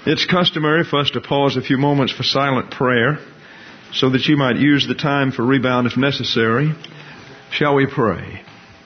It's customary for us to pause a few moments for silent prayer so that you might use the time for rebound if necessary. Shall we pray?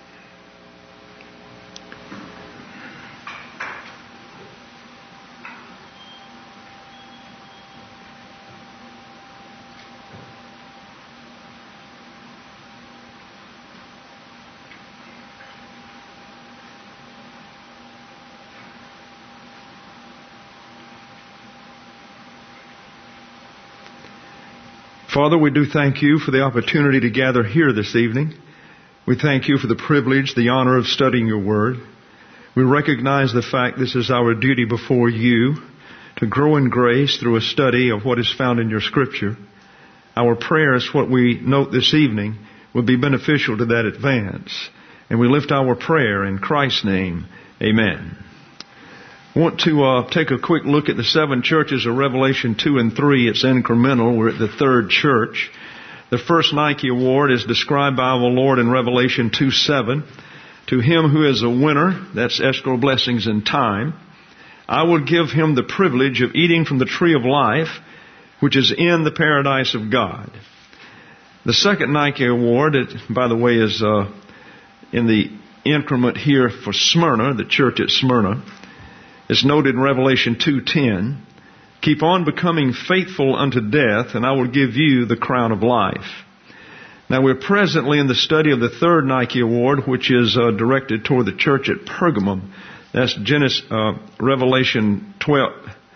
Father, we do thank you for the opportunity to gather here this evening. We thank you for the privilege, the honor of studying your word. We recognize the fact this is our duty before you to grow in grace through a study of what is found in your scripture. Our prayer is what we note this evening will be beneficial to that advance. And we lift our prayer in Christ's name. Amen. I want to take a quick look at the 7 churches of Revelation 2 and 3. It's incremental. We're at the 3rd church. The first Nike Award is described by our Lord in Revelation 2:7. To him who is a winner, that's escrow blessings in time, I will give him the privilege of eating from the tree of life, which is in the paradise of God. The second Nike Award, by the way, is in the increment here for Smyrna, the church at Smyrna. It's noted in Revelation 2:10, keep on becoming faithful unto death, and I will give you the crown of life. Now, we're presently in the study of the 3rd Nike Award, which is directed toward the church at Pergamum. That's Revelation 12.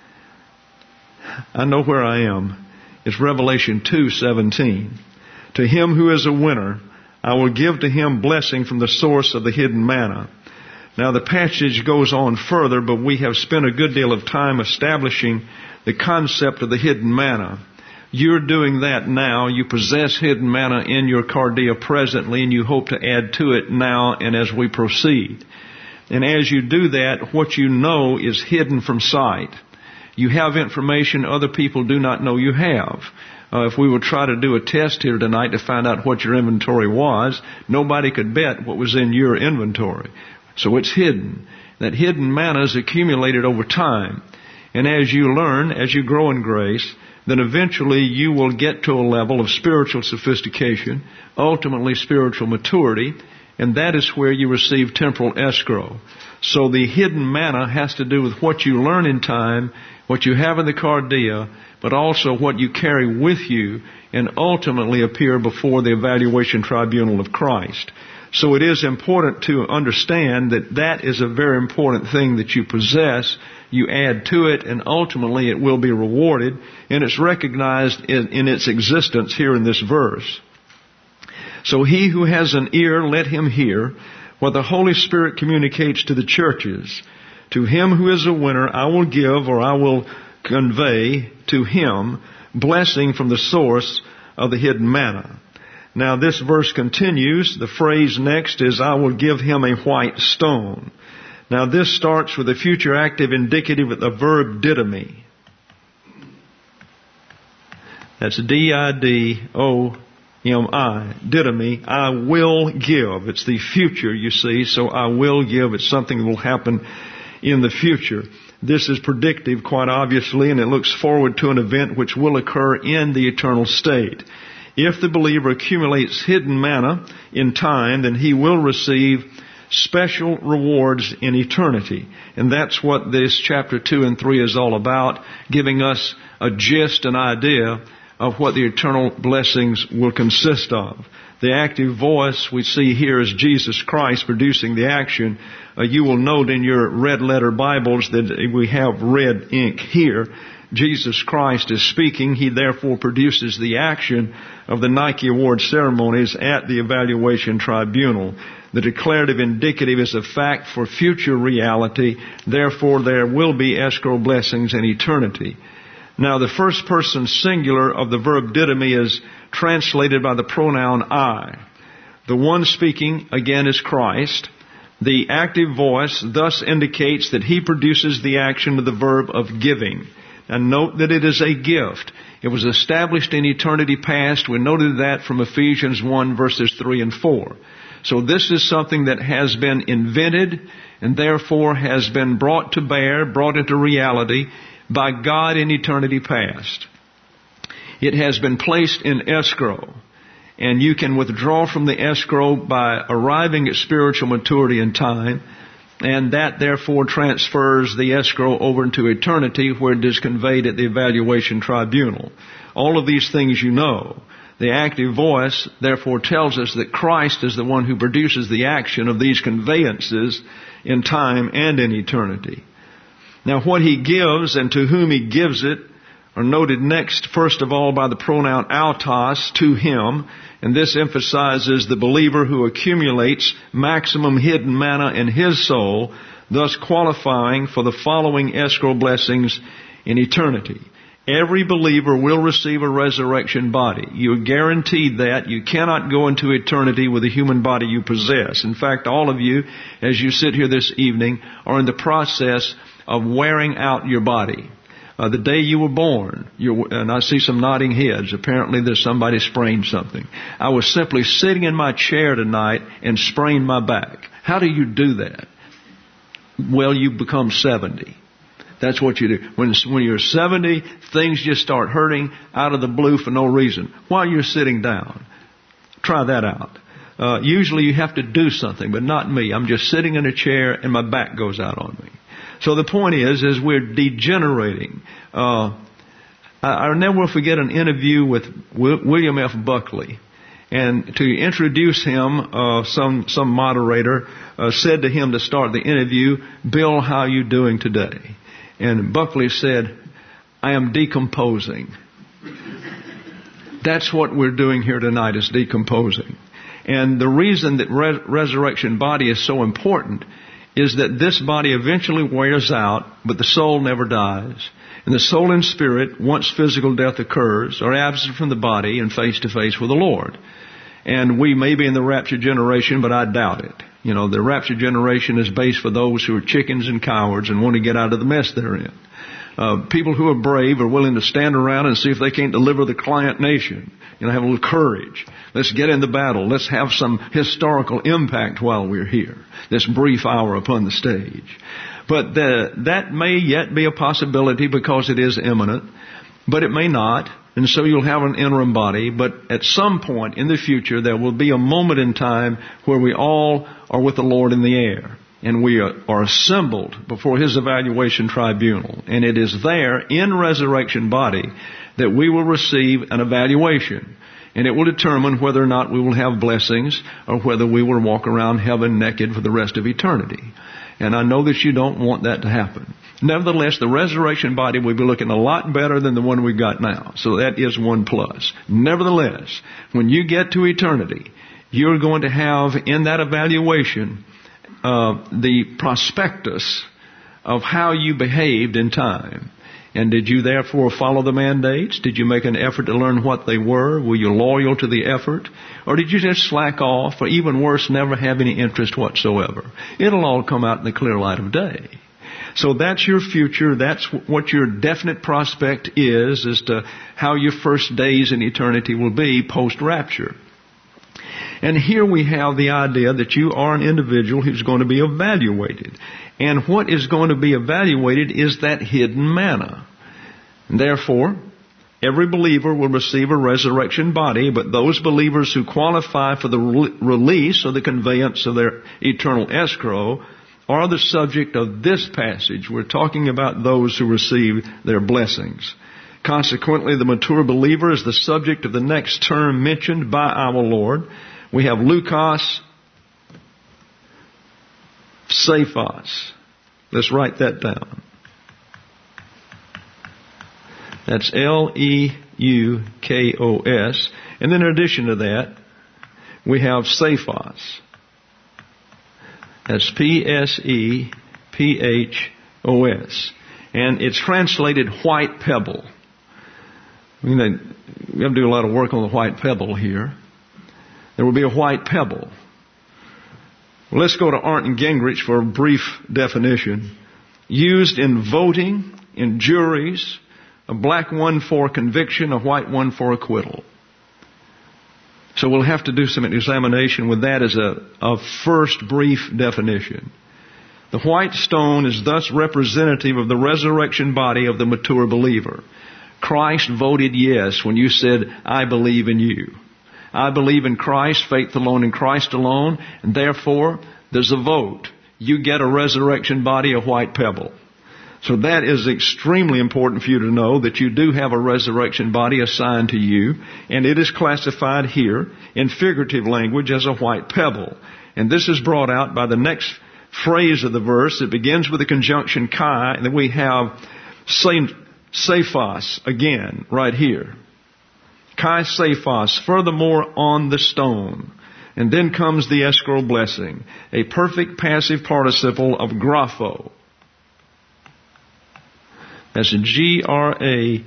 I know where I am. It's Revelation 2:17. To him who is a winner, I will give to him blessing from the source of the hidden manna. Now, the passage goes on further, but we have spent a good deal of time establishing the concept of the hidden manna. You're doing that now. You possess hidden manna in your cardia presently, and you hope to add to it now and as we proceed. And as you do that, what you know is hidden from sight. You have information other people do not know you have. If we would try to do a test here tonight to find out what your inventory was, nobody could bet what was in your inventory. So it's hidden. That hidden manna is accumulated over time. And as you learn, as you grow in grace, then eventually you will get to a level of spiritual sophistication, ultimately spiritual maturity, and that is where you receive temporal escrow. So the hidden manna has to do with what you learn in time, what you have in the cardia, but also what you carry with you and ultimately appear before the evaluation tribunal of Christ. So it is important to understand that that is a very important thing that you possess. You add to it, and ultimately it will be rewarded, and it's recognized in its existence here in this verse. So he who has an ear, let him hear what the Holy Spirit communicates to the churches. To him who is a winner, I will give, or I will convey to him blessing from the source of the hidden manna. Now this verse continues. The phrase next is, I will give him a white stone. Now this starts with a future active indicative of the verb didomi. That's D-I-D-O-M-I. Didomi. I will give. It's the future, you see. So I will give. It's something that will happen in the future. This is predictive, quite obviously, and it looks forward to an event which will occur in the eternal state. If the believer accumulates hidden manna in time, then he will receive special rewards in eternity. And that's what this chapter 2 and 3 is all about, giving us a gist, an idea of what the eternal blessings will consist of. The active voice we see here is Jesus Christ producing the action. You will note in your red letter Bibles that we have red ink here. Jesus Christ is speaking. He therefore produces the action of the Nike Award ceremonies at the evaluation tribunal. The declarative indicative is a fact for future reality. Therefore, there will be escrow blessings in eternity. Now, the first person singular of the verb didomi is translated by the pronoun I. The one speaking, again, is Christ. The active voice thus indicates that he produces the action of the verb of giving. And note that it is a gift. It was established in eternity past. We noted that from Ephesians 1 verses 3 and 4. So this is something that has been invented and therefore has been brought to bear, brought into reality by God in eternity past. It has been placed in escrow, and you can withdraw from the escrow by arriving at spiritual maturity in time, and that therefore transfers the escrow over into eternity, where it is conveyed at the evaluation tribunal. All of these things you know. The active voice therefore tells us that Christ is the one who produces the action of these conveyances in time and in eternity. Now, what He gives and to whom He gives it are noted next, first of all, by the pronoun autos, to Him, and this emphasizes the believer who accumulates maximum hidden manna in his soul, thus qualifying for the following escrow blessings in eternity. Every believer will receive a resurrection body. You are guaranteed that. You cannot go into eternity with the human body you possess. In fact, all of you, as you sit here this evening, are in the process of wearing out your body. The day you were born, and I see some nodding heads. Apparently there's somebody sprained something. I was simply sitting in my chair tonight and sprained my back. How do you do that? Well, you become 70. That's what you do. When you're 70, things just start hurting out of the blue for no reason while you're sitting down. Try that out. Usually you have to do something, but not me. I'm just sitting in a chair and my back goes out on me. So the point is we're degenerating. I'll never forget an interview with William F. Buckley. And to introduce him, some moderator said to him to start the interview, "Bill, how are you doing today?" And Buckley said, "I am decomposing." That's what we're doing here tonight, is decomposing. And the reason that resurrection body is so important is that this body eventually wears out, but the soul never dies. And the soul and spirit, once physical death occurs, are absent from the body and face to face with the Lord. And we may be in the rapture generation, but I doubt it. You know, the rapture generation is based for those who are chickens and cowards and want to get out of the mess they're in. People who are brave are willing to stand around and see if they can't deliver the client nation. You know, have a little courage. Let's get into battle. Let's have some historical impact while we're here. This brief hour upon the stage. But that may yet be a possibility because it is imminent. But it may not. And so you'll have an interim body. But at some point in the future, there will be a moment in time where we all are with the Lord in the air. And we are assembled before His evaluation tribunal. And it is there in resurrection body that we will receive an evaluation. And it will determine whether or not we will have blessings or whether we will walk around heaven naked for the rest of eternity. And I know that you don't want that to happen. Nevertheless, the resurrection body will be looking a lot better than the one we've got now. So that is one plus. Nevertheless, when you get to eternity, you're going to have in that evaluation the prospectus of how you behaved in time. And did you therefore follow the mandates? Did you make an effort to learn what they were? Were you loyal to the effort? Or did you just slack off, or even worse, never have any interest whatsoever? It'll all come out in the clear light of day. So that's your future. That's what your definite prospect is as to how your first days in eternity will be post-rapture. And here we have the idea that you are an individual who's going to be evaluated. And what is going to be evaluated is that hidden manna. And therefore, every believer will receive a resurrection body, but those believers who qualify for the release or the conveyance of their eternal escrow are the subject of this passage. We're talking about those who receive their blessings. Consequently, the mature believer is the subject of the next term mentioned by our Lord. We have Lukos Cephas. Let's write that down. That's Leukos. And then in addition to that, we have Cephas. That's Psephos. And it's translated white pebble. We have to do a lot of work on the white pebble here. There will be a white pebble. Well, let's go to Arndt and Gingrich for a brief definition. Used in voting, in juries, a black one for conviction, a white one for acquittal. So we'll have to do some examination with that as a first brief definition. The white stone is thus representative of the resurrection body of the mature believer. Christ voted yes when you said, I believe in you. I believe in Christ, faith alone in Christ alone, and therefore there's a vote. You get a resurrection body, a white pebble. So that is extremely important for you to know that you do have a resurrection body assigned to you, and it is classified here in figurative language as a white pebble. And this is brought out by the next phrase of the verse. It begins with the conjunction kai, and then we have Cephas again right here. Kai Cephas, furthermore on the stone. And then comes the escrow blessing, a perfect passive participle of grapho. That's Grapho,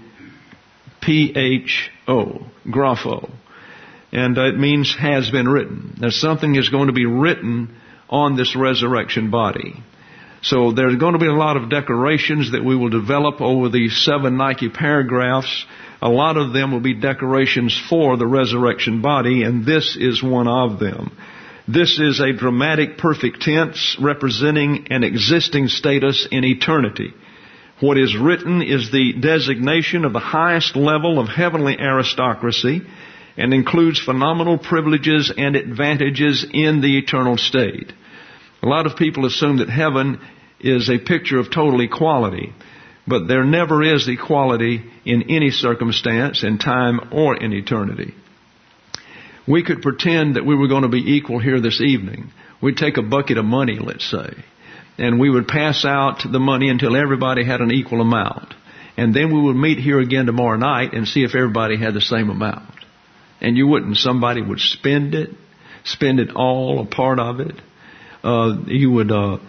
grapho. And it means has been written. That something is going to be written on this resurrection body. So there's going to be a lot of decorations that we will develop over these 7 Nike paragraphs. A lot of them will be decorations for the resurrection body, and this is one of them. This is a dramatic perfect tense representing an existing status in eternity. What is written is the designation of the highest level of heavenly aristocracy and includes phenomenal privileges and advantages in the eternal state. A lot of people assume that heaven is a picture of total equality, but there never is equality in any circumstance, in time or in eternity. We could pretend that we were going to be equal here this evening. We'd take a bucket of money, let's say, and we would pass out the money until everybody had an equal amount. And then we would meet here again tomorrow night and see if everybody had the same amount. And you wouldn't. Somebody would spend it all, a part of it. You would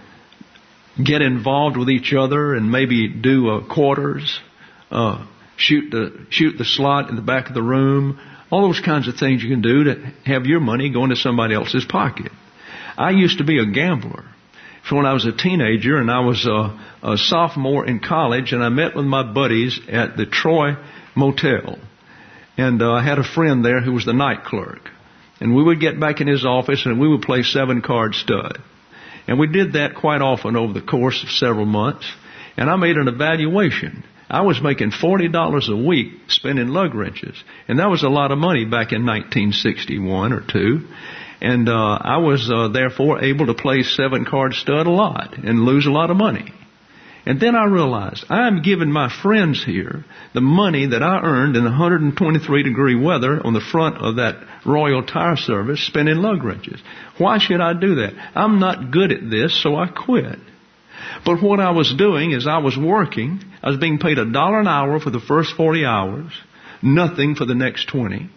get involved with each other and maybe do quarters, shoot the slot in the back of the room. All those kinds of things you can do to have your money go into somebody else's pocket. I used to be a gambler. So when I was a teenager and I was a sophomore in college, and I met with my buddies at the Troy Motel. And I had a friend there who was the night clerk. And we would get back in his office and we would play 7-card stud. And we did that quite often over the course of several months. And I made an evaluation. I was making $40 a week spinning lug wrenches. And that was a lot of money back in 1961 or 2. And I was therefore able to play 7-card stud a lot and lose a lot of money. And then I realized I'm giving my friends here the money that I earned in 123-degree weather on the front of that Royal Tire Service spinning lug wrenches. Why should I do that? I'm not good at this, so I quit. But what I was doing is I was working. I was being paid $1 an hour for the first 40 hours, nothing for the next 20.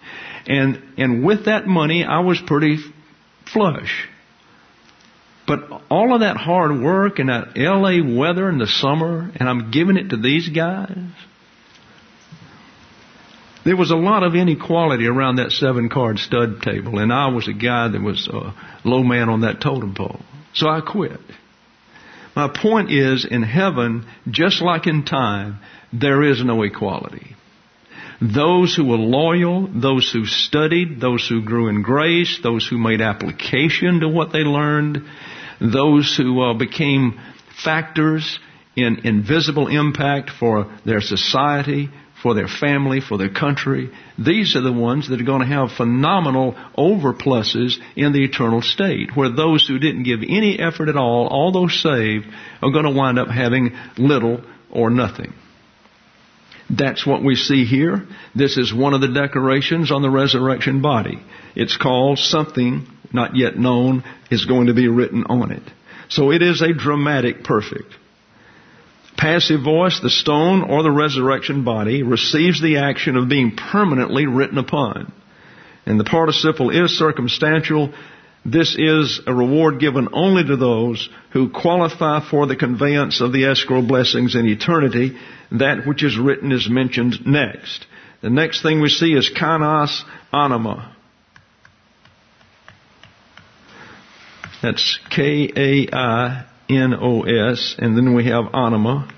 And with that money, I was pretty flush. But all of that hard work and that LA weather in the summer, and I'm giving it to these guys. There was a lot of inequality around that 7-card stud table, and I was a guy that was a low man on that totem pole. So I quit. My point is, in heaven, just like in time, there is no equality. Those who were loyal, those who studied, those who grew in grace, those who made application to what they learned, those who became factors in invisible impact for their society, for their family, for their country, these are the ones that are going to have phenomenal overpluses in the eternal state, where those who didn't give any effort at all those saved, are going to wind up having little or nothing. That's what we see here. This is one of the decorations on the resurrection body. It's called something not yet known is going to be written on it. So it is a dramatic perfect. Passive voice, the stone or the resurrection body, receives the action of being permanently written upon. And the participle is circumstantial. This is a reward given only to those who qualify for the conveyance of the escrow blessings in eternity. That which is written is mentioned next. The next thing we see is kainos anima. That's K-A-I-N-O-S, and then we have anima.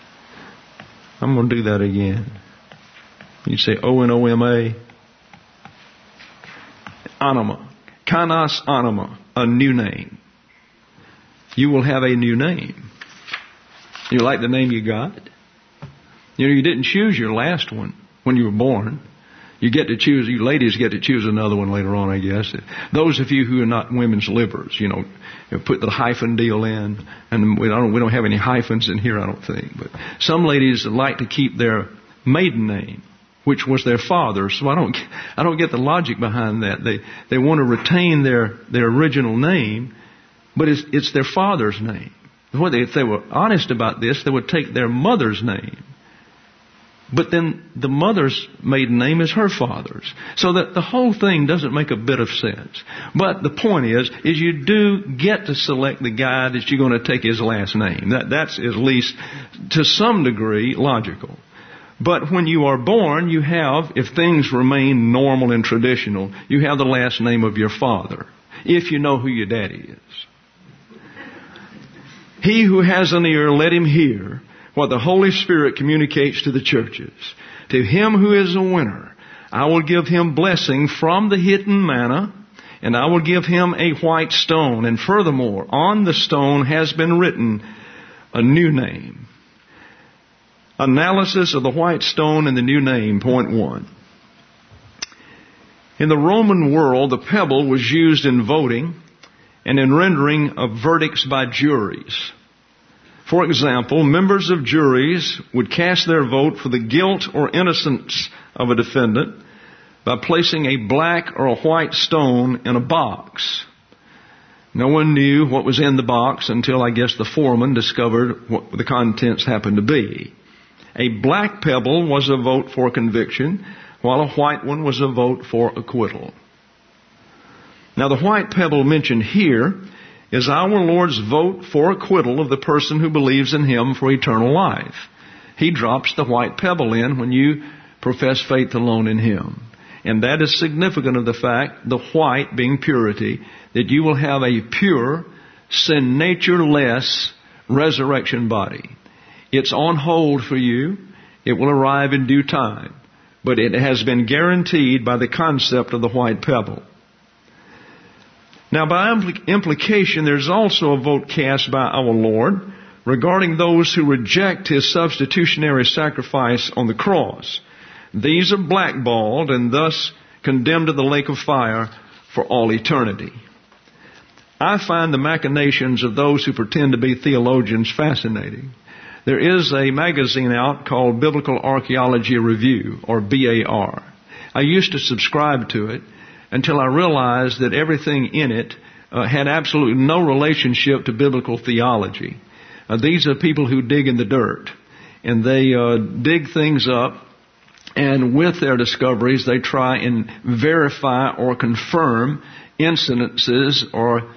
I'm going to do that again. You say O-N-O-M-A. anima. Kanos anima, a new name. You will have a new name. You like the name you got? You know, you didn't choose your last one when you were born. You get to choose, you ladies get to choose another one later on, I guess. Those of you who are not women's livers, you put the hyphen deal in. And we don't have any hyphens in here, I don't think. But some ladies like to keep their maiden name, which was their father's. So I don't get the logic behind that. They want to retain their original name, but it's their father's name. If they were honest about this, they would take their mother's name. But then the mother's maiden name is her father's. So that the whole thing doesn't make a bit of sense. But the point is you do get to select the guy that you're going to take his last name. That's at least to some degree logical. But when you are born, you have, if things remain normal and traditional, you have the last name of your father, if you know who your daddy is. He who has an ear, let him hear what the Holy Spirit communicates to the churches. To him who is a winner, I will give him blessing from the hidden manna, and I will give him a white stone. And furthermore, on the stone has been written a new name. Analysis of the white stone and the new name, point 1. In the Roman world, the pebble was used in voting and in rendering of verdicts by juries. For example, members of juries would cast their vote for the guilt or innocence of a defendant by placing a black or a white stone in a box. No one knew what was in the box until, I guess, the foreman discovered what the contents happened to be. A black pebble was a vote for conviction, while a white one was a vote for acquittal. Now, the white pebble mentioned here is our Lord's vote for acquittal of the person who believes in Him for eternal life. He drops the white pebble in when you profess faith alone in Him. And that is significant of the fact, the white being purity, that you will have a pure, sin nature-less resurrection body. It's on hold for you. It will arrive in due time. But it has been guaranteed by the concept of the white pebble. Now, by implication, there's also a vote cast by our Lord regarding those who reject His substitutionary sacrifice on the cross. These are blackballed and thus condemned to the lake of fire for all eternity. I find the machinations of those who pretend to be theologians fascinating. There is a magazine out called Biblical Archaeology Review, or BAR. I used to subscribe to it until I realized that everything in it had absolutely no relationship to biblical theology. These are people who dig in the dirt, and they dig things up, and with their discoveries they try and verify or confirm incidences or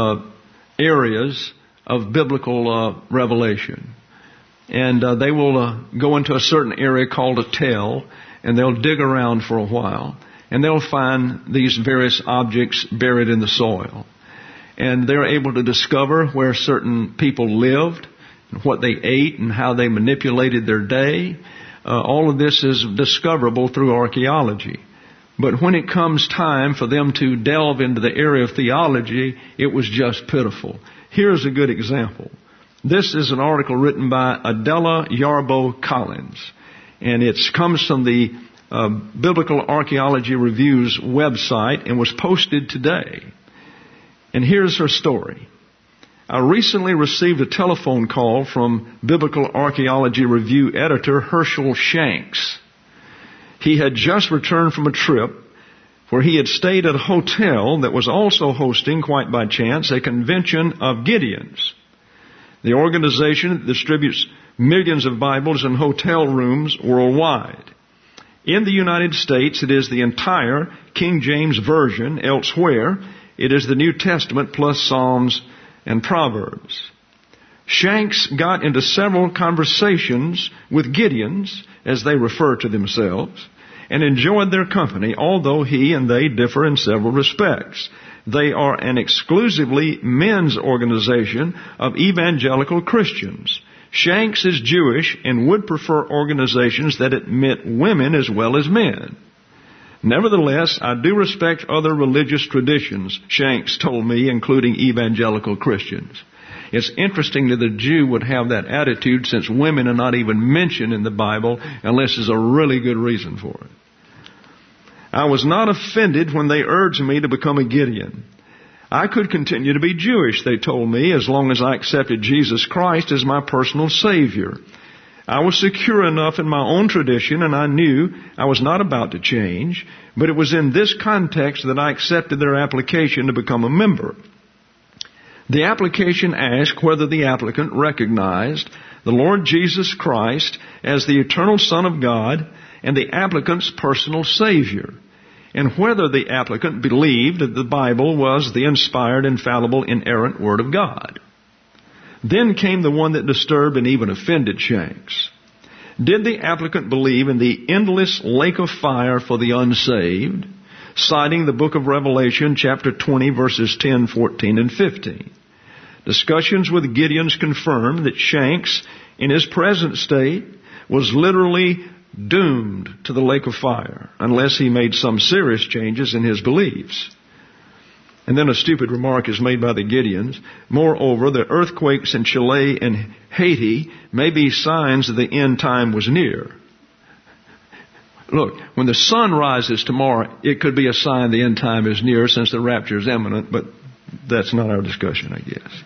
areas of biblical revelation. And they will go into a certain area called a tell, and they'll dig around for a while. And they'll find these various objects buried in the soil. And they're able to discover where certain people lived, and what they ate, and how they manipulated their day. All of this is discoverable through archaeology. But when it comes time for them to delve into the area of theology, it was just pitiful. Here's a good example. This is an article written by Adela Yarbo Collins. And it comes from the Biblical Archaeology Review's website and was posted today. And here's her story. I recently received a telephone call from Biblical Archaeology Review editor Herschel Shanks. He had just returned from a trip where he had stayed at a hotel that was also hosting, quite by chance, a convention of Gideons. The organization distributes millions of Bibles in hotel rooms worldwide. In the United States, it is the entire King James Version. Elsewhere, it is the New Testament plus Psalms and Proverbs. Shanks got into several conversations with Gideons, as they refer to themselves, and enjoyed their company, although he and they differ in several respects. They are an exclusively men's organization of evangelical Christians. Shanks is Jewish and would prefer organizations that admit women as well as men. Nevertheless, I do respect other religious traditions, Shanks told me, including evangelical Christians. It's interesting that the Jew would have that attitude, since women are not even mentioned in the Bible unless there's a really good reason for it. I was not offended when they urged me to become a Gideon. I could continue to be Jewish, they told me, as long as I accepted Jesus Christ as my personal Savior. I was secure enough in my own tradition, and I knew I was not about to change, but it was in this context that I accepted their application to become a member. The application asked whether the applicant recognized the Lord Jesus Christ as the eternal Son of God and the applicant's personal Savior, and whether the applicant believed that the Bible was the inspired, infallible, inerrant Word of God. Then came the one that disturbed and even offended Shanks. Did the applicant believe in the endless lake of fire for the unsaved, citing the book of Revelation, chapter 20, verses 10, 14, and 15? Discussions with Gideons confirmed that Shanks, in his present state, was literally doomed to the lake of fire unless he made some serious changes in his beliefs. And then a stupid remark is made by the Gideons. Moreover, the earthquakes in Chile and Haiti may be signs that the end time was near. Look, when the sun rises tomorrow, it could be a sign the end time is near, since the rapture is imminent, but that's not our discussion, I guess.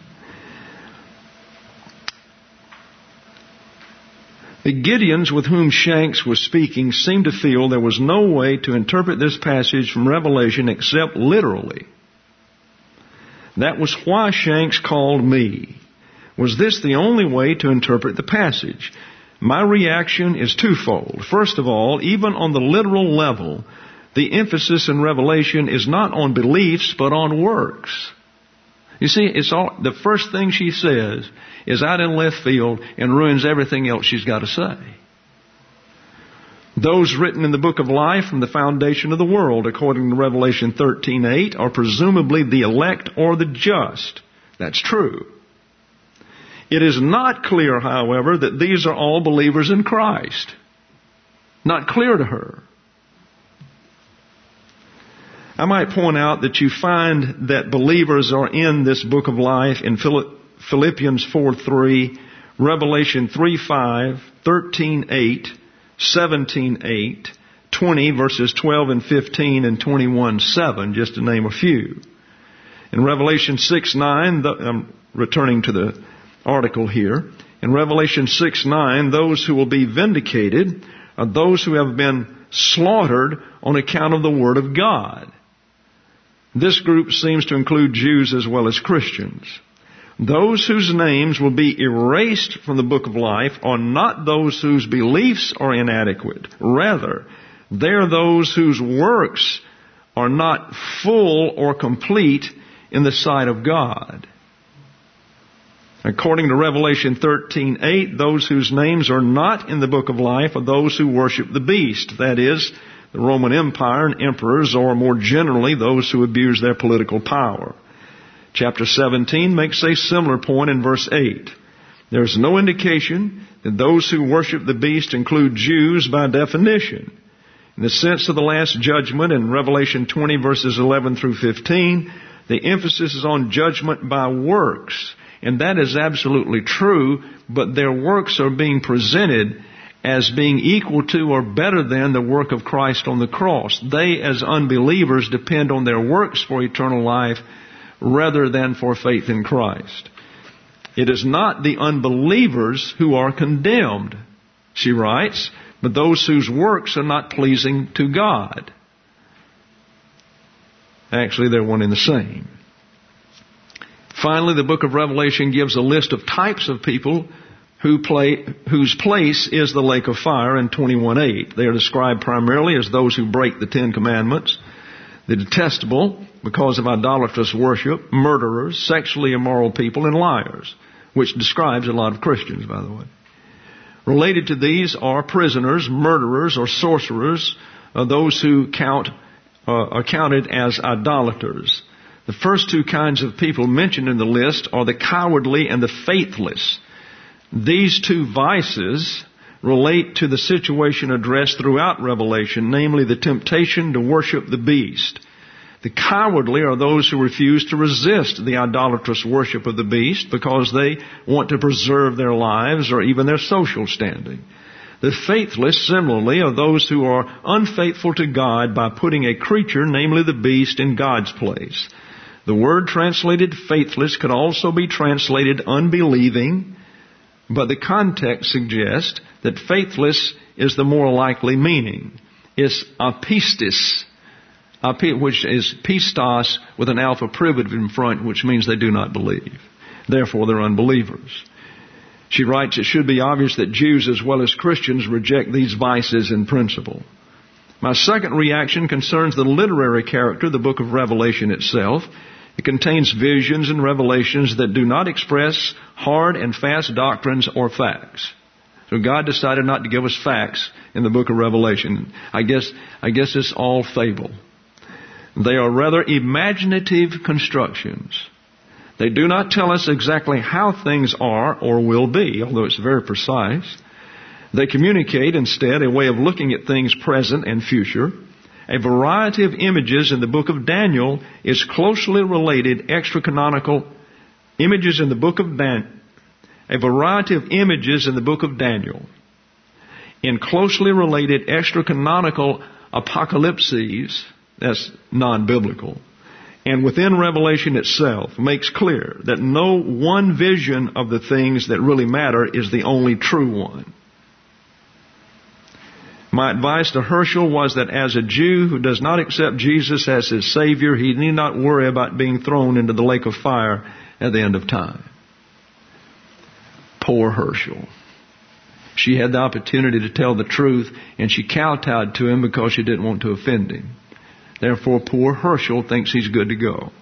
The Gideons with whom Shanks was speaking seemed to feel there was no way to interpret this passage from Revelation except literally. That was why Shanks called me. Was this the only way to interpret the passage? My reaction is twofold. First of all, even on the literal level, the emphasis in Revelation is not on beliefs, but on works. You see, the first thing she says is out in left field and ruins everything else she's got to say. Those written in the book of life from the foundation of the world, according to Revelation 13:8, are presumably the elect or the just. That's true. It is not clear, however, that these are all believers in Christ. Not clear to her. I might point out that you find that believers are in this book of life in Philippians 4:3, Revelation 3:5, 13:8, 17:8, 20 verses 12 and 15, and 21:7, just to name a few. In Revelation 6:9, I'm returning to the article here. In Revelation 6:9, those who will be vindicated are those who have been slaughtered on account of the Word of God. This group seems to include Jews as well as Christians. Those whose names will be erased from the book of life are not those whose beliefs are inadequate. Rather, they are those whose works are not full or complete in the sight of God. According to Revelation 13:8, those whose names are not in the book of life are those who worship the beast, that is, the Roman Empire and emperors, or more generally, those who abuse their political power. Chapter 17 makes a similar point in verse 8. There is no indication that those who worship the beast include Jews by definition. In the sense of the last judgment in Revelation 20 verses 11 through 15, the emphasis is on judgment by works. And that is absolutely true, but their works are being presented as being equal to or better than the work of Christ on the cross. They, as unbelievers, depend on their works for eternal life rather than for faith in Christ. It is not the unbelievers who are condemned, she writes, but those whose works are not pleasing to God. Actually, they're one and the same. Finally, the book of Revelation gives a list of types of people whose place is the lake of fire in 21:8. They are described primarily as those who break the Ten Commandments, the detestable because of idolatrous worship, murderers, sexually immoral people, and liars, which describes a lot of Christians, by the way. Related to these are prisoners, murderers, or sorcerers, those who are counted as idolaters. The first two kinds of people mentioned in the list are the cowardly and the faithless. These two vices relate to the situation addressed throughout Revelation, namely the temptation to worship the beast. The cowardly are those who refuse to resist the idolatrous worship of the beast because they want to preserve their lives or even their social standing. The faithless, similarly, are those who are unfaithful to God by putting a creature, namely the beast, in God's place. The word translated faithless could also be translated unbelieving, but the context suggests that faithless is the more likely meaning. It's apistis, which is pistos with an alpha privative in front, which means they do not believe. Therefore, they're unbelievers. She writes, it should be obvious that Jews as well as Christians reject these vices in principle. My second reaction concerns the literary character of the book of Revelation itself. It contains visions and revelations that do not express hard and fast doctrines or facts. So God decided not to give us facts in the book of Revelation. I guess it's all fable. They are rather imaginative constructions. They do not tell us exactly how things are or will be, although it's very precise. They communicate instead a way of looking at things present and future. A variety of images in the book of Daniel is closely related extra-canonical images in the book of Daniel. A variety of images in the book of Daniel in closely related extra-canonical apocalypses, that's non-biblical, and within Revelation itself makes clear that no one vision of the things that really matter is the only true one. My advice to Herschel was that as a Jew who does not accept Jesus as his Savior, he need not worry about being thrown into the lake of fire at the end of time. Poor Herschel. She had the opportunity to tell the truth, and she kowtowed to him because she didn't want to offend him. Therefore, poor Herschel thinks he's good to go.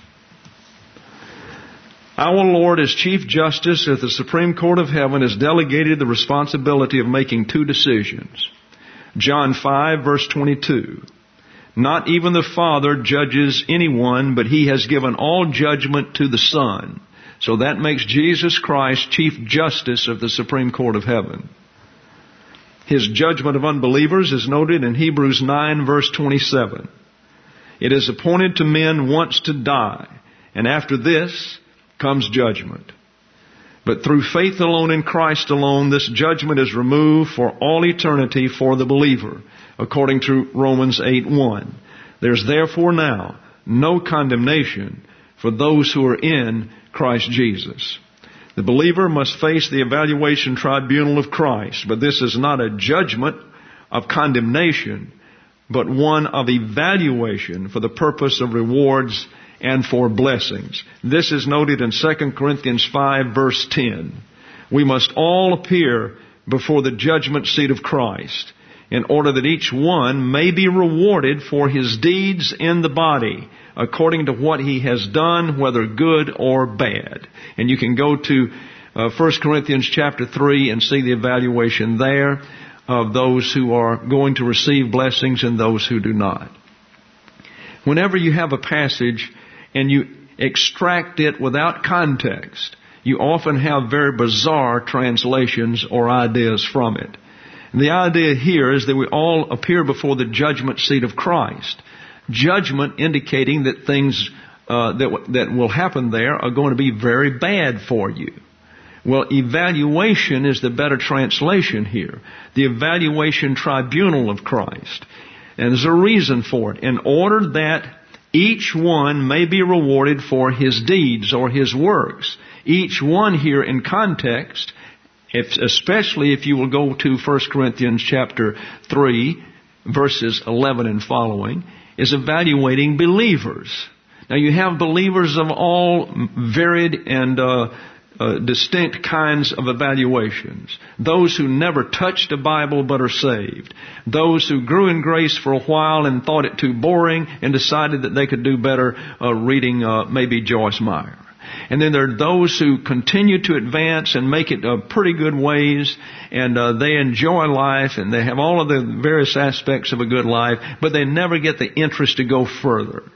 Our Lord, as Chief Justice at the Supreme Court of Heaven, has delegated the responsibility of making two decisions. John 5, verse 22. Not even the Father judges anyone, but He has given all judgment to the Son. So that makes Jesus Christ Chief Justice of the Supreme Court of Heaven. His judgment of unbelievers is noted in Hebrews 9, verse 27. It is appointed to men once to die, and after this comes judgment. But through faith alone in Christ alone, this judgment is removed for all eternity for the believer, according to Romans 8:1. There's therefore now no condemnation for those who are in Christ Jesus. The believer must face the evaluation tribunal of Christ, but this is not a judgment of condemnation, but one of evaluation for the purpose of rewards and for blessings. This is noted in 2 Corinthians 5, verse 10. We must all appear before the judgment seat of Christ in order that each one may be rewarded for his deeds in the body according to what he has done, whether good or bad. And you can go to 1 Corinthians chapter 3 and see the evaluation there of those who are going to receive blessings and those who do not. Whenever you have a passage and you extract it without context, you often have very bizarre translations or ideas from it. And the idea here is that we all appear before the judgment seat of Christ. Judgment indicating that things that will happen there are going to be very bad for you. Well, evaluation is the better translation here. The evaluation tribunal of Christ. And there's a reason for it. In order that each one may be rewarded for his deeds or his works. Each one here in context, especially if you will go to 1 Corinthians chapter 3, verses 11 and following, is evaluating believers. Now you have believers of all varied and distinct kinds of evaluations. Those who never touched a Bible but are saved. Those who grew in grace for a while and thought it too boring and decided that they could do better reading maybe Joyce Meyer. And then there are those who continue to advance and make it pretty good ways, and they enjoy life and they have all of the various aspects of a good life, but they never get the interest to go further.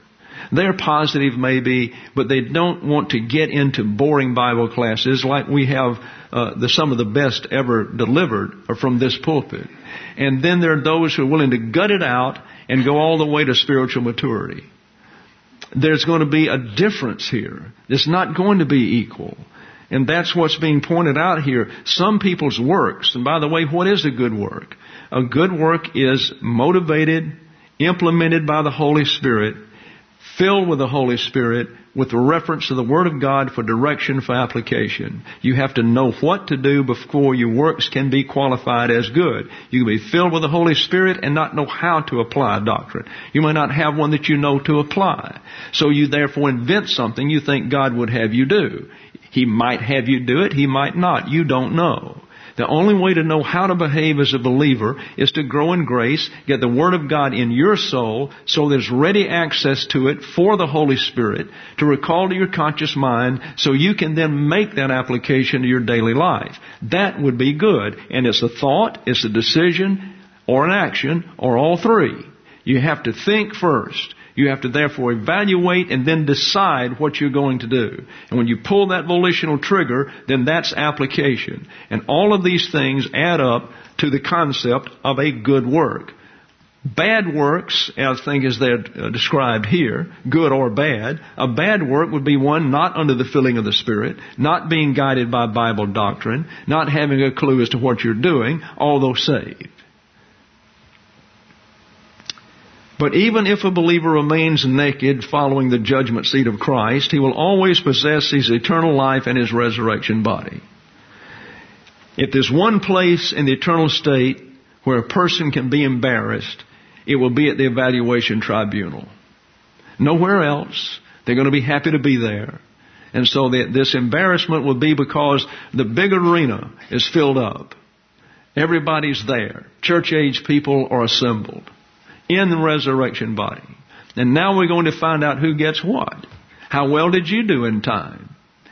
They're positive maybe, but they don't want to get into boring Bible classes like we have some of the best ever delivered are from this pulpit. And then there are those who are willing to gut it out and go all the way to spiritual maturity. There's going to be a difference here. It's not going to be equal. And that's what's being pointed out here. Some people's works, and by the way, what is a good work? A good work is motivated, implemented by the Holy Spirit, filled with the Holy Spirit, with reference to the Word of God for direction, for application. You have to know what to do before your works can be qualified as good. You can be filled with the Holy Spirit and not know how to apply doctrine. You may not have one that you know to apply. So you therefore invent something you think God would have you do. He might have you do it, He might not. You don't know. The only way to know how to behave as a believer is to grow in grace, get the Word of God in your soul so there's ready access to it for the Holy Spirit to recall to your conscious mind so you can then make that application to your daily life. That would be good. And it's a thought, it's a decision, or an action, or all three. You have to think first. You have to therefore evaluate and then decide what you're going to do. And when you pull that volitional trigger, then that's application. And all of these things add up to the concept of a good work. Bad works, I think as they're described here, good or bad, a bad work would be one not under the filling of the Spirit, not being guided by Bible doctrine, not having a clue as to what you're doing, although saved. But even if a believer remains naked following the judgment seat of Christ, he will always possess his eternal life and his resurrection body. If there's one place in the eternal state where a person can be embarrassed, it will be at the evaluation tribunal. Nowhere else. They're going to be happy to be there. And so this embarrassment will be because the big arena is filled up. Everybody's there. Church-age people are assembled in the resurrection body. And now we're going to find out who gets what. How well did you do in time?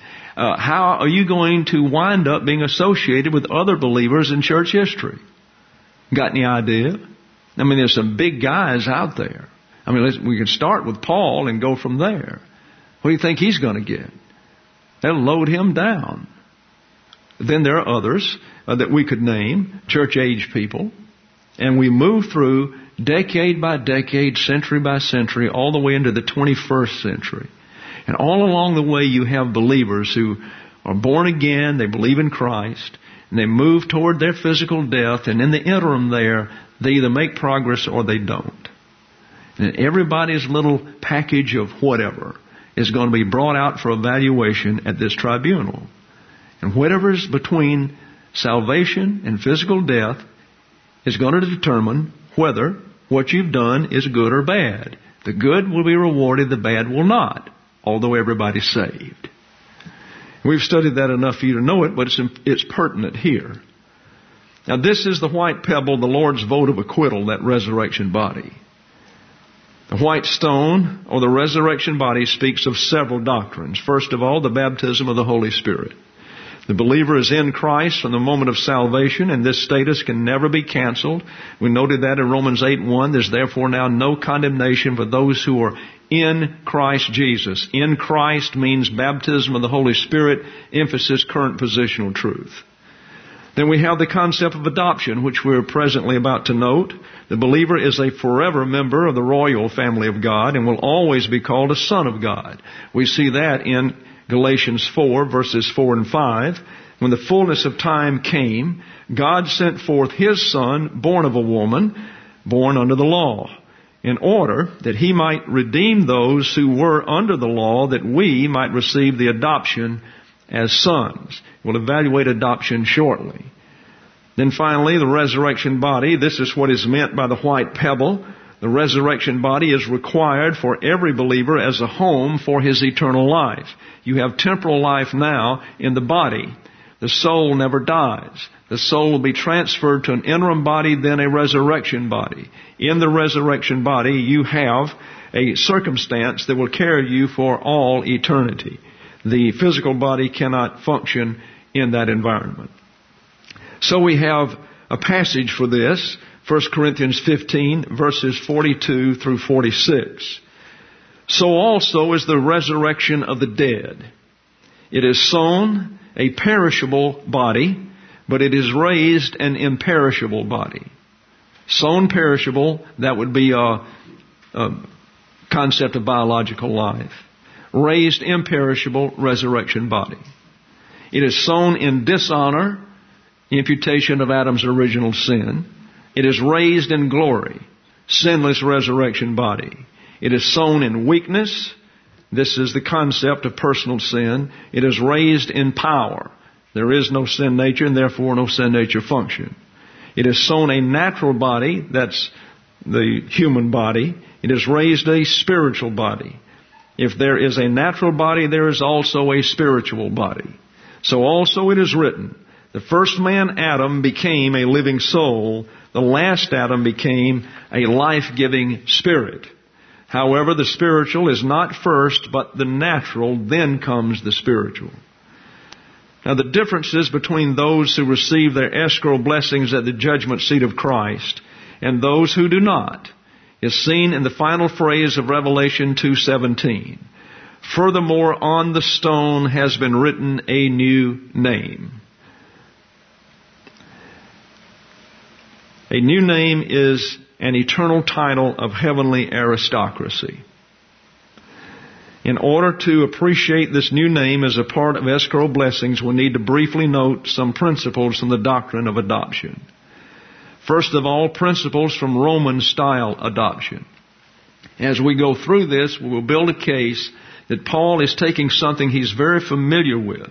How are you going to wind up being associated with other believers in church history? Got any idea? I mean, there's some big guys out there. I mean, we can start with Paul and go from there. What do you think he's going to get? They'll load him down. Then there are others that we could name, church-age people. And we move through decade by decade, century by century, all the way into the 21st century. And all along the way you have believers who are born again, they believe in Christ, and they move toward their physical death, and in the interim there, they either make progress or they don't. And everybody's little package of whatever is going to be brought out for evaluation at this tribunal. And whatever's between salvation and physical death is going to determine whether what you've done is good or bad. The good will be rewarded, the bad will not, although everybody's saved. We've studied that enough for you to know it, but it's pertinent here. Now this is the white pebble, the Lord's vote of acquittal, that resurrection body. The white stone, or the resurrection body, speaks of several doctrines. First of all, the baptism of the Holy Spirit. The believer is in Christ from the moment of salvation, and this status can never be canceled. We noted that in Romans 8:1. There's therefore now no condemnation for those who are in Christ Jesus. In Christ means baptism of the Holy Spirit, emphasis, current positional truth. Then we have the concept of adoption, which we're presently about to note. The believer is a forever member of the royal family of God and will always be called a son of God. We see that in Galatians 4, verses 4 and 5. When the fullness of time came, God sent forth His Son, born of a woman, born under the law, in order that He might redeem those who were under the law, that we might receive the adoption as sons. We'll evaluate adoption shortly. Then finally, the resurrection body. This is what is meant by the white pebble. The resurrection body is required for every believer as a home for his eternal life. You have temporal life now in the body. The soul never dies. The soul will be transferred to an interim body, then a resurrection body. In the resurrection body, you have a circumstance that will carry you for all eternity. The physical body cannot function in that environment. So we have a passage for this, 1 Corinthians 15, verses 42 through 46. So also is the resurrection of the dead. It is sown a perishable body, but it is raised an imperishable body. Sown perishable, that would be a concept of biological life. Raised imperishable, resurrection body. It is sown in dishonor, imputation of Adam's original sin. It is raised in glory, sinless resurrection body. It is sown in weakness. This is the concept of personal sin. It is raised in power. There is no sin nature and therefore no sin nature function. It is sown a natural body, that's the human body. It is raised a spiritual body. If there is a natural body, there is also a spiritual body. So also it is written, the first man, Adam, became a living soul. The last Adam became a life-giving spirit. However, the spiritual is not first, but the natural, then comes the spiritual. Now, the differences between those who receive their escrow blessings at the judgment seat of Christ and those who do not is seen in the final phrase of Revelation 2:17. Furthermore, on the stone has been written a new name. A new name is an eternal title of heavenly aristocracy. In order to appreciate this new name as a part of escrow blessings, we need to briefly note some principles from the doctrine of adoption. First of all, principles from Roman-style adoption. As we go through this, we will build a case that Paul is taking something he's very familiar with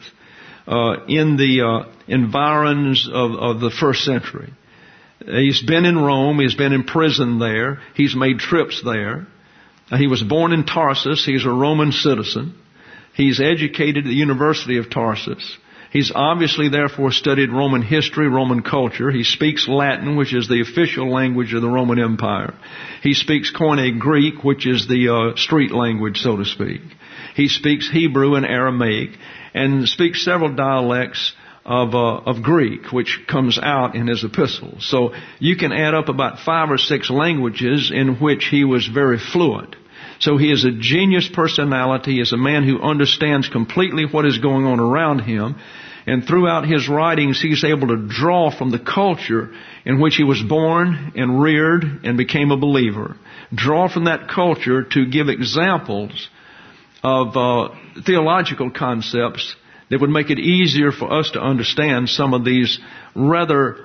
in the environs of the first century. He's been in Rome. He's been in prison there. He's made trips there. He was born in Tarsus. He's a Roman citizen. He's educated at the University of Tarsus. He's obviously, therefore, studied Roman history, Roman culture. He speaks Latin, which is the official language of the Roman Empire. He speaks Koine Greek, which is the street language, so to speak. He speaks Hebrew and Aramaic, and speaks several dialects of Greek, which comes out in his epistles. So you can add up about 5 or 6 languages in which he was very fluent. So he is a genius personality. He is a man who understands completely what is going on around him. And throughout his writings, he's able to draw from the culture in which he was born and reared and became a believer. Draw from that culture to give examples of theological concepts that would make it easier for us to understand some of these rather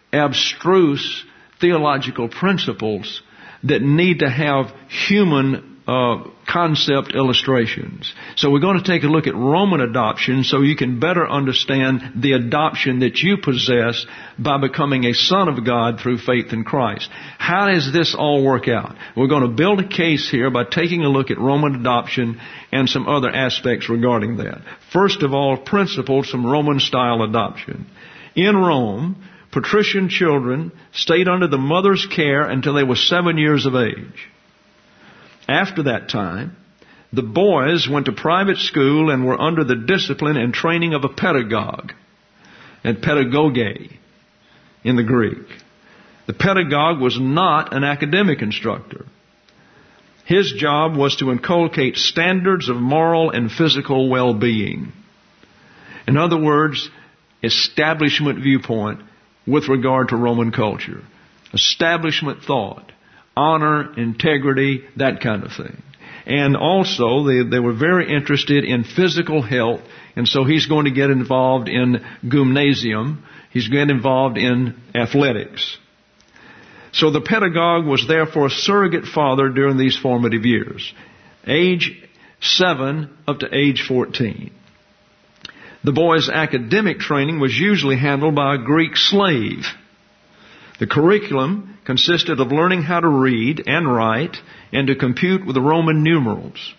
abstruse theological principles that need to have human concept illustrations. So we're going to take a look at Roman adoption so you can better understand the adoption that you possess by becoming a son of God through faith in Christ. How does this all work out? We're going to build a case here by taking a look at Roman adoption and some other aspects regarding that. First of all, principles from Roman-style adoption. In Rome, patrician children stayed under the mother's care until they were 7 years of age. After that time, the boys went to private school and were under the discipline and training of a pedagogue, and pedagoge in the Greek. The pedagogue was not an academic instructor. His job was to inculcate standards of moral and physical well-being. In other words, establishment viewpoint with regard to Roman culture. Establishment thought. Honor, integrity, that kind of thing. And also, they were very interested in physical health, and so he's going to get involved in gymnasium. He's getting involved in athletics. So the pedagogue was therefore a surrogate father during these formative years, age 7 up to age 14. The boy's academic training was usually handled by a Greek slave. The curriculum consisted of learning how to read and write and to compute with the Roman numerals.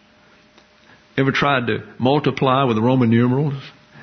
Ever tried to multiply with the Roman numerals?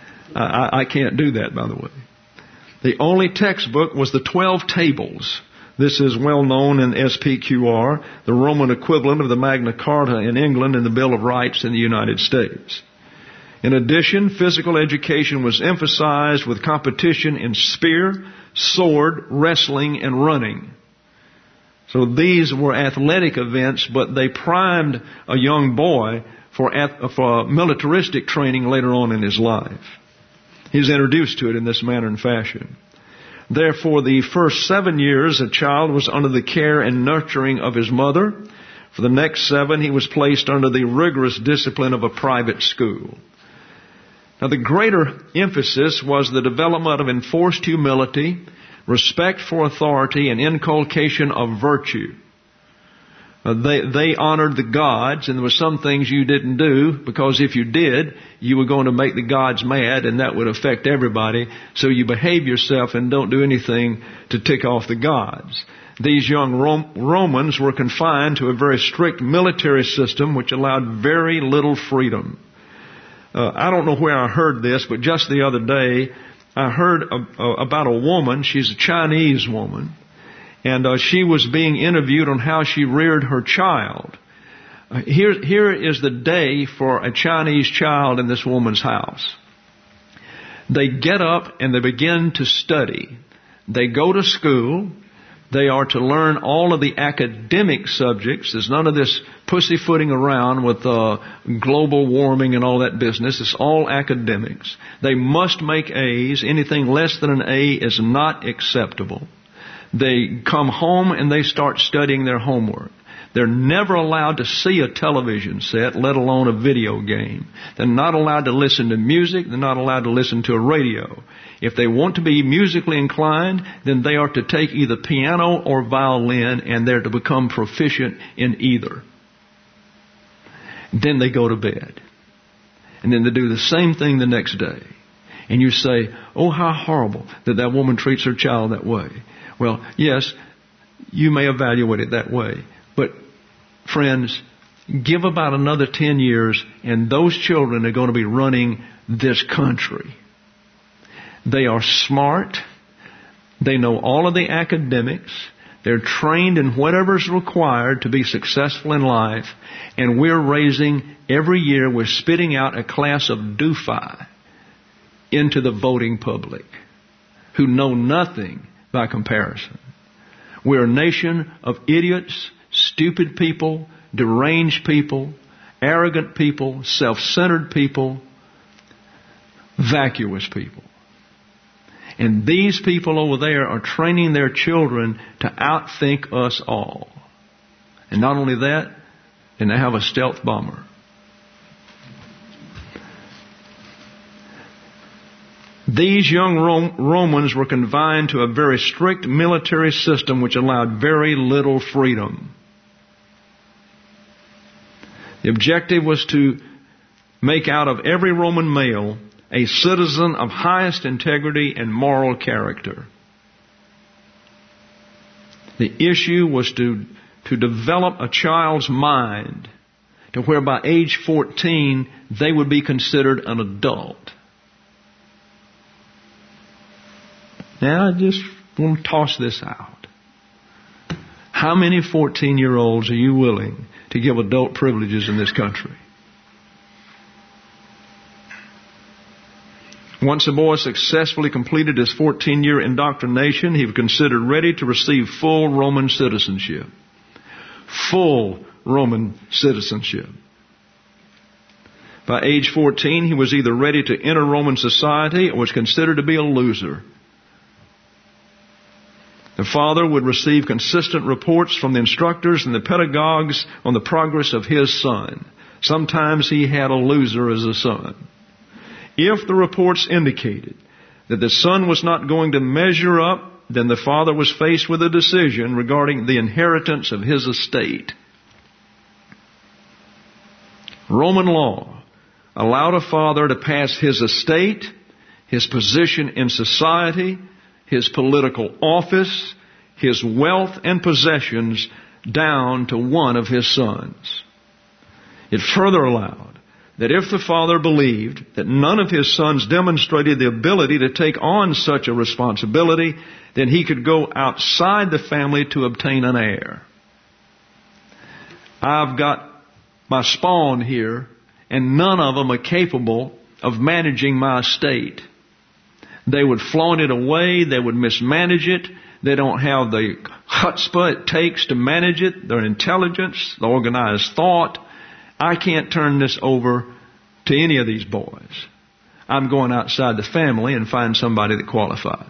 I can't do that, by the way. The only textbook was the 12 Tables. This is well known in SPQR, the Roman equivalent of the Magna Carta in England and the Bill of Rights in the United States. In addition, physical education was emphasized with competition in spear, sword, wrestling, and running. So these were athletic events, but they primed a young boy for militaristic training later on in his life. He's introduced to it in this manner and fashion. Therefore, the first 7 years, a child was under the care and nurturing of his mother. For the next 7, he was placed under the rigorous discipline of a private school. Now, the greater emphasis was the development of enforced humility, respect for authority, and inculcation of virtue. They honored the gods, and there were some things you didn't do, because if you did, you were going to make the gods mad, and that would affect everybody. So you behave yourself and don't do anything to tick off the gods. These young Romans were confined to a very strict military system, which allowed very little freedom. I don't know where I heard this, but just the other day, I heard about a woman. She's a Chinese woman. And she was being interviewed on how she reared her child. Here is the day for a Chinese child in this woman's house. They get up and they begin to study. They go to school. They are to learn all of the academic subjects. There's none of this pussyfooting around with global warming and all that business. It's all academics. They must make A's. Anything less than an A is not acceptable. They come home and they start studying their homework. They're never allowed to see a television set, let alone a video game. They're not allowed to listen to music. They're not allowed to listen to a radio. If they want to be musically inclined, then they are to take either piano or violin, and they're to become proficient in either. Then they go to bed. And then they do the same thing the next day. And you say, oh, how horrible that woman treats her child that way. Well, yes, you may evaluate it that way. But, friends, give about another 10 years and those children are going to be running this country. They are smart. They know all of the academics. They're trained in whatever's required to be successful in life. And we're raising, every year, we're spitting out a class of doofi into the voting public who know nothing by comparison. We're a nation of idiots, stupid people, deranged people, arrogant people, self-centered people, vacuous people. And these people over there are training their children to outthink us all. And not only that, and they have a stealth bomber. These young Romans were confined to a very strict military system which allowed very little freedom. The objective was to make out of every Roman male a citizen of highest integrity and moral character. The issue was to develop a child's mind to where by age 14 they would be considered an adult. Now, I just want to toss this out. How many 14-year-olds are you willing to give adult privileges in this country? Once a boy successfully completed his 14-year indoctrination, he was considered ready to receive full Roman citizenship. Full Roman citizenship. By age 14, he was either ready to enter Roman society or was considered to be a loser. The father would receive consistent reports from the instructors and the pedagogues on the progress of his son. Sometimes he had a loser as a son. If the reports indicated that the son was not going to measure up, then the father was faced with a decision regarding the inheritance of his estate. Roman law allowed a father to pass his estate, his position in society, his political office, his wealth and possessions down to one of his sons. It further allowed that if the father believed that none of his sons demonstrated the ability to take on such a responsibility, then he could go outside the family to obtain an heir. I've got my spawn here, and none of them are capable of managing my estate. They would flaunt it away. They would mismanage it. They don't have the chutzpah it takes to manage it, their intelligence, the organized thought. I can't turn this over to any of these boys. I'm going outside the family and find somebody that qualifies.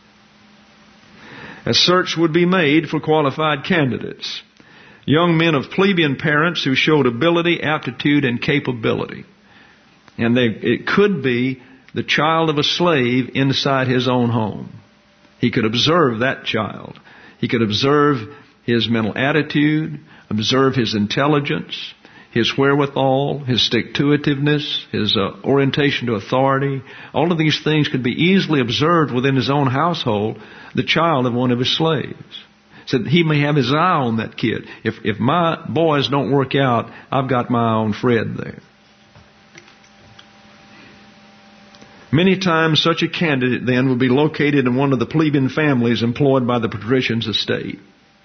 A search would be made for qualified candidates. Young men of plebeian parents who showed ability, aptitude, and capability. And it could be the child of a slave inside his own home. He could observe that child. He could observe his mental attitude, observe his intelligence, his wherewithal, his stick-to-itiveness, his orientation to authority. All of these things could be easily observed within his own household, the child of one of his slaves. So he may have his eye on that kid. If my boys don't work out, I've got my eye on Fred there. Many times such a candidate then would be located in one of the plebeian families employed by the patrician's estate.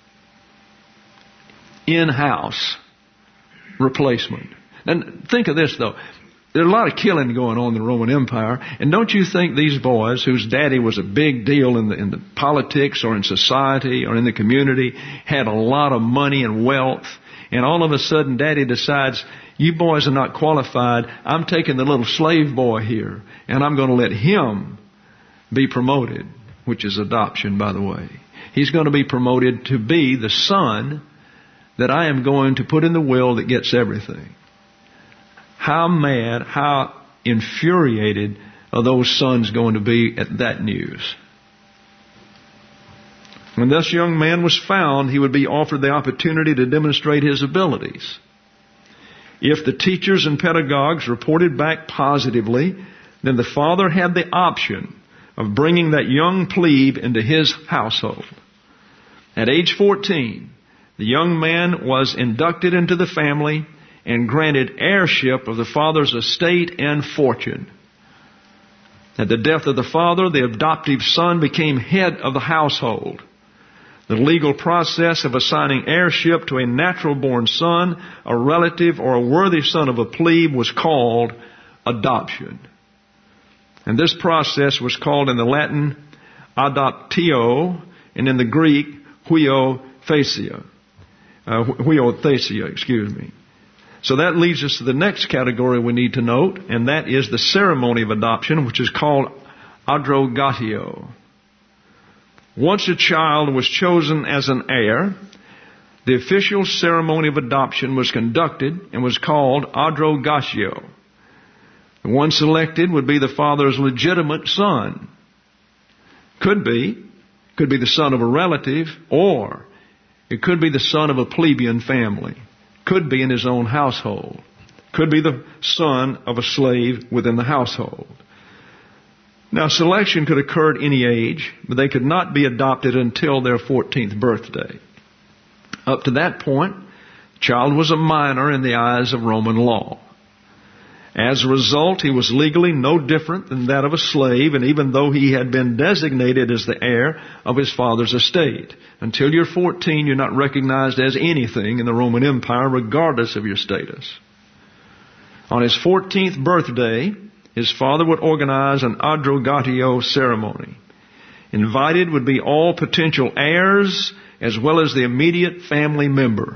In-house replacement. And think of this though. There's a lot of killing going on in the Roman Empire. And don't you think these boys, whose daddy was a big deal in the politics or in society or in the community, had a lot of money and wealth, and all of a sudden daddy decides, you boys are not qualified. I'm taking the little slave boy here, and I'm going to let him be promoted, which is adoption, by the way. He's going to be promoted to be the son that I am going to put in the will that gets everything. How mad, how infuriated are those sons going to be at that news? When this young man was found, he would be offered the opportunity to demonstrate his abilities. If the teachers and pedagogues reported back positively, then the father had the option of bringing that young plebe into his household. At age 14, the young man was inducted into the family and granted heirship of the father's estate and fortune. At the death of the father, the adoptive son became head of the household. The legal process of assigning heirship to a natural-born son, a relative, or a worthy son of a plebe was called adoption. And this process was called in the Latin adoptio, and in the Greek huiothesia. So that leads us to the next category we need to note, and that is the ceremony of adoption, which is called adrogatio. Once a child was chosen as an heir, the official ceremony of adoption was conducted and was called adrogatio. The one selected would be the father's legitimate son. Could be the son of a relative, or it could be the son of a plebeian family. Could be in his own household. Could be the son of a slave within the household. Now, selection could occur at any age, but they could not be adopted until their 14th birthday. Up to that point, the child was a minor in the eyes of Roman law. As a result, he was legally no different than that of a slave, and even though he had been designated as the heir of his father's estate. Until you're 14, you're not recognized as anything in the Roman Empire, regardless of your status. On his 14th birthday, his father would organize an adrogatio ceremony. Invited would be all potential heirs, as well as the immediate family member.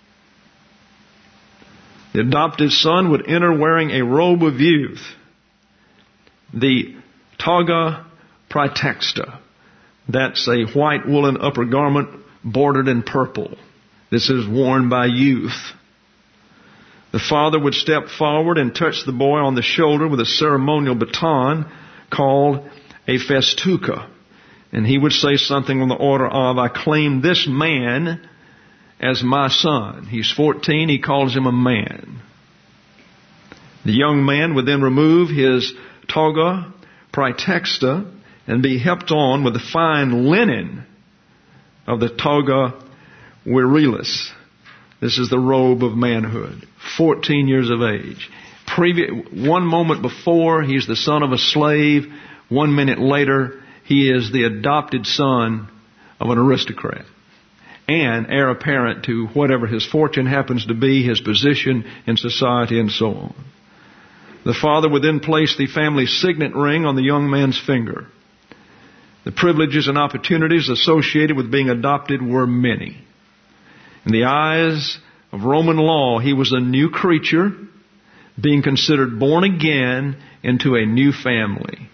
The adopted son would enter wearing a robe of youth, the toga praetexta. That's a white woolen upper garment bordered in purple. This is worn by youth. The father would step forward and touch the boy on the shoulder with a ceremonial baton called a festuca. And he would say something on the order of, I claim this man as my son. He's 14, he calls him a man. The young man would then remove his toga praetexta and be helped on with the fine linen of the toga virilis. This is the robe of manhood. 14 years of age. One moment before, he's the son of a slave. 1 minute later, he is the adopted son of an aristocrat and heir apparent to whatever his fortune happens to be, his position in society, and so on. The father would then place the family signet ring on the young man's finger. The privileges and opportunities associated with being adopted were many. In the eyes of Roman law, he was a new creature, being considered born again into a new family.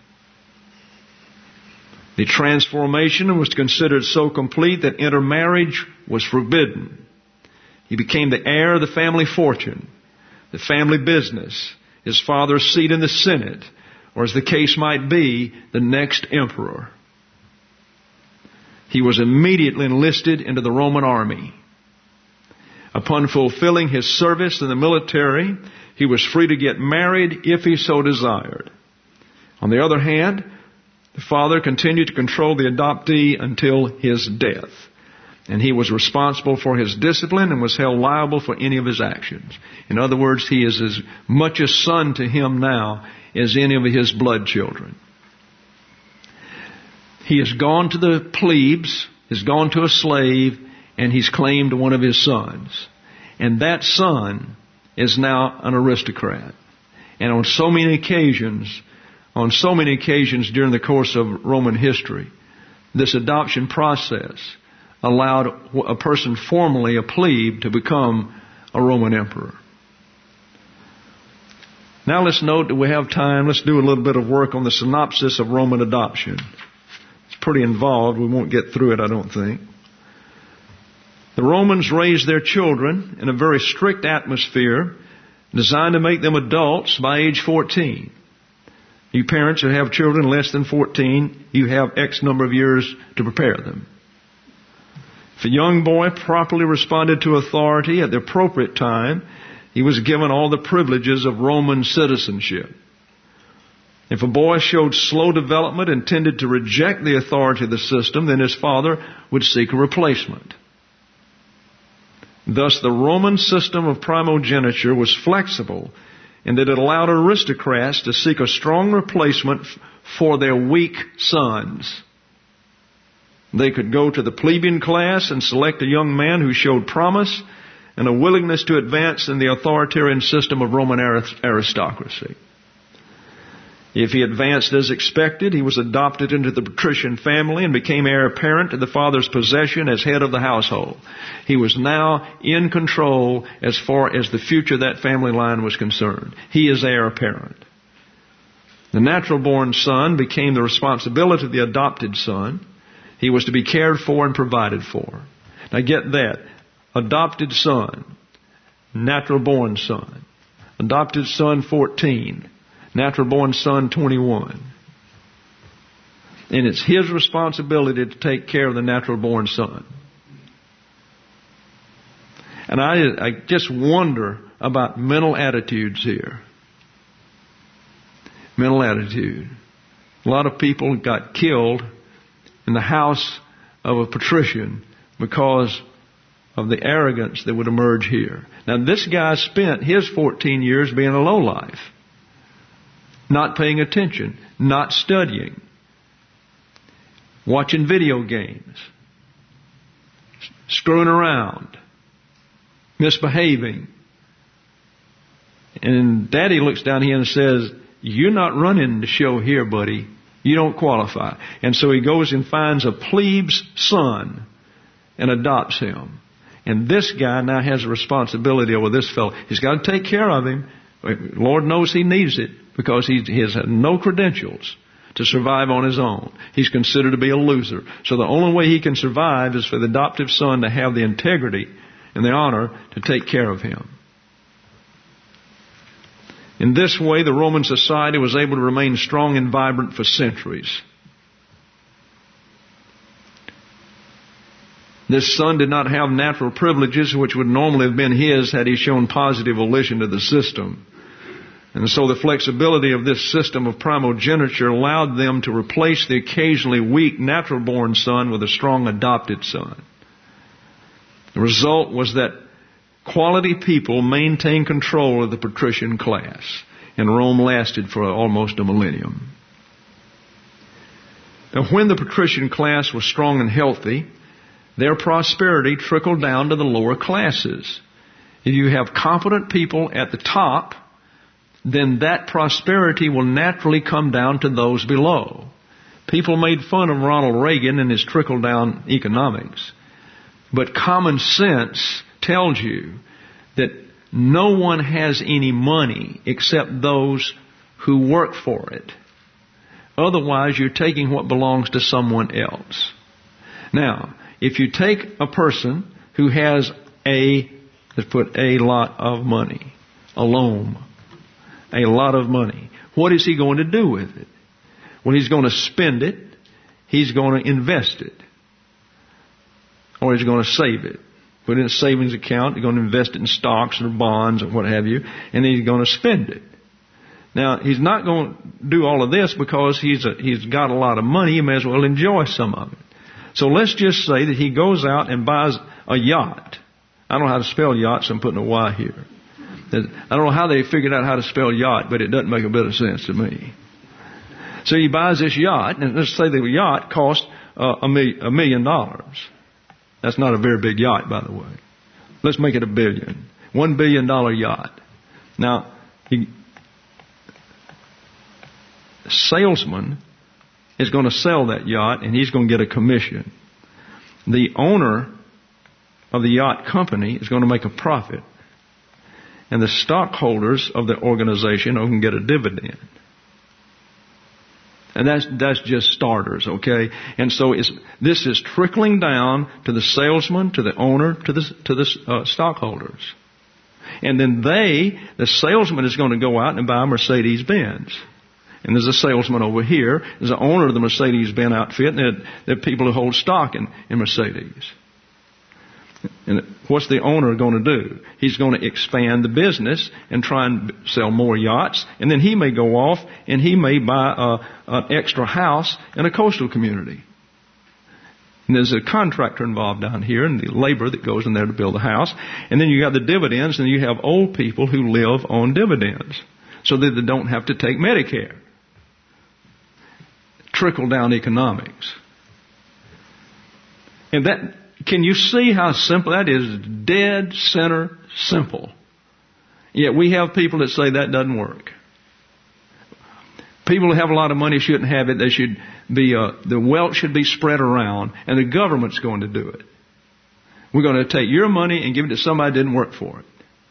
The transformation was considered so complete that intermarriage was forbidden. He became the heir of the family fortune, the family business, his father's seat in the Senate, or as the case might be, the next emperor. He was immediately enlisted into the Roman army. Upon fulfilling his service in the military, he was free to get married if he so desired. On the other hand, the father continued to control the adoptee until his death. And he was responsible for his discipline and was held liable for any of his actions. In other words, he is as much a son to him now as any of his blood children. He has gone to the plebes, has gone to a slave, and he's claimed one of his sons. And that son is now an aristocrat. And on so many occasions during the course of Roman history, this adoption process allowed a person formerly a plebe to become a Roman emperor. Now let's note that we have time. Let's do a little bit of work on the synopsis of Roman adoption. It's pretty involved. We won't get through it, I don't think. The Romans raised their children in a very strict atmosphere designed to make them adults by age 14. You parents who have children less than 14, you have X number of years to prepare them. If a young boy properly responded to authority at the appropriate time, he was given all the privileges of Roman citizenship. If a boy showed slow development and tended to reject the authority of the system, then his father would seek a replacement. Thus, the Roman system of primogeniture was flexible in that it allowed aristocrats to seek a strong replacement for their weak sons. They could go to the plebeian class and select a young man who showed promise and a willingness to advance in the authoritarian system of Roman aristocracy. If he advanced as expected, he was adopted into the patrician family and became heir apparent to the father's possession as head of the household. He was now in control as far as the future of that family line was concerned. He is heir apparent. The natural-born son became the responsibility of the adopted son. He was to be cared for and provided for. Now get that. Adopted son. Natural-born son. Adopted son 14. Natural-born son 21. And it's his responsibility to take care of the natural-born son. And I just wonder about mental attitudes here. Mental attitude. A lot of people got killed in the house of a patrician because of the arrogance that would emerge here. Now this guy spent his 14 years being a lowlife. Not paying attention, not studying, watching video games, screwing around, misbehaving. And Daddy looks down here and says, "You're not running the show here, buddy. You don't qualify." And so he goes and finds a plebe's son and adopts him. And this guy now has a responsibility over this fellow. He's got to take care of him. Lord knows he needs it because he has no credentials to survive on his own. He's considered to be a loser. So the only way he can survive is for the adoptive son to have the integrity and the honor to take care of him. In this way, the Roman society was able to remain strong and vibrant for centuries. This son did not have natural privileges which would normally have been his had he shown positive volition to the system. And so the flexibility of this system of primogeniture allowed them to replace the occasionally weak natural-born son with a strong adopted son. The result was that quality people maintained control of the patrician class, and Rome lasted for almost a millennium. Now, when the patrician class was strong and healthy, their prosperity trickled down to the lower classes. If you have competent people at the top, then that prosperity will naturally come down to those below. People made fun of Ronald Reagan and his trickle-down economics. But common sense tells you that no one has any money except those who work for it. Otherwise, you're taking what belongs to someone else. Now, if you take a person who has let's put a lot of money, a lot of money, what is he going to do with it? Well, he's going to spend it, he's going to invest it, or he's going to save it. Put it in a savings account, he's going to invest it in stocks or bonds or what have you, and then he's going to spend it. Now, he's not going to do all of this because he's got a lot of money. He may as well enjoy some of it. So let's just say that he goes out and buys a yacht. I don't know how to spell yacht, so I'm putting a Y here. I don't know how they figured out how to spell yacht, but it doesn't make a bit of sense to me. So he buys this yacht, and let's say the yacht cost $1 million. That's not a very big yacht, by the way. Let's make it $1 billion. $1 billion yacht. Now, the salesman is going to sell that yacht, and he's going to get a commission. The owner of the yacht company is going to make a profit. And the stockholders of the organization are going to get a dividend. And that's just starters, okay? And so this is trickling down to the salesman, to the owner, to the stockholders. And then the salesman is going to go out and buy a Mercedes-Benz. And there's a salesman over here. There's the owner of the Mercedes-Benz outfit, and there are people who hold stock in Mercedes. And what's the owner going to do? He's going to expand the business and try and sell more yachts. And then he may go off and he may buy an extra house in a coastal community. And there's a contractor involved down here and the labor that goes in there to build the house. And then you got the dividends, and you have old people who live on dividends so that they don't have to take Medicare. Trickle-down economics. And that... Can you see how simple that is? Dead center simple. Yet we have people that say that doesn't work. People who have a lot of money shouldn't have it. They should be the wealth should be spread around, and the government's going to do it. We're going to take your money and give it to somebody that didn't work for it.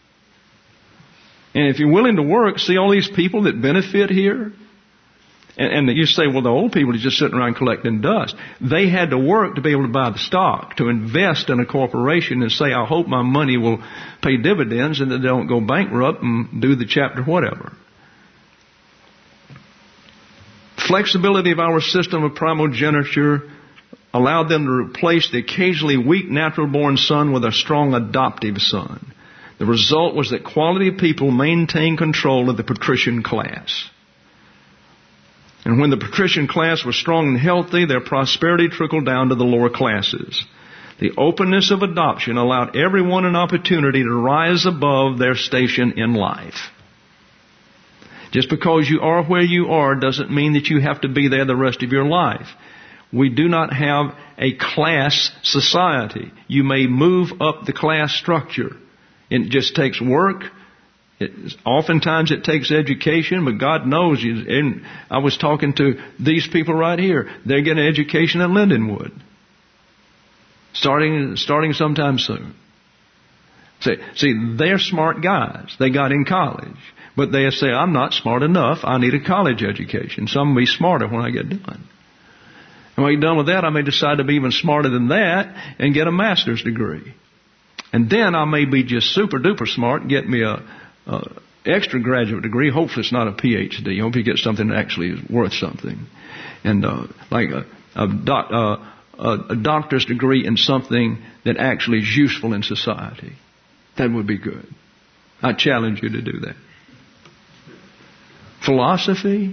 And if you're willing to work, see all these people that benefit here. And you say, well, the old people are just sitting around collecting dust. They had to work to be able to buy the stock, to invest in a corporation and say, I hope my money will pay dividends and that they don't go bankrupt and do the chapter whatever. Flexibility of our system of primogeniture allowed them to replace the occasionally weak natural-born son with a strong adoptive son. The result was that quality people maintained control of the patrician class. And when the patrician class was strong and healthy, their prosperity trickled down to the lower classes. The openness of adoption allowed everyone an opportunity to rise above their station in life. Just because you are where you are doesn't mean that you have to be there the rest of your life. We do not have a class society. You may move up the class structure. It just takes work. Oftentimes it takes education, but God knows you. And I was talking to these people right here. They're getting an education at Lindenwood. Starting sometime soon. See, they're smart guys. They got in college. But they say, I'm not smart enough. I need a college education. So I'm going to be smarter when I get done. And when I get done with that, I may decide to be even smarter than that and get a master's degree. And then I may be just super duper smart and get me a extra graduate degree. Hopefully it's not a PhD. I hope you get something that actually is worth something. And like a doctor's degree in something that actually is useful in society. That would be good. I challenge you to do that. Philosophy?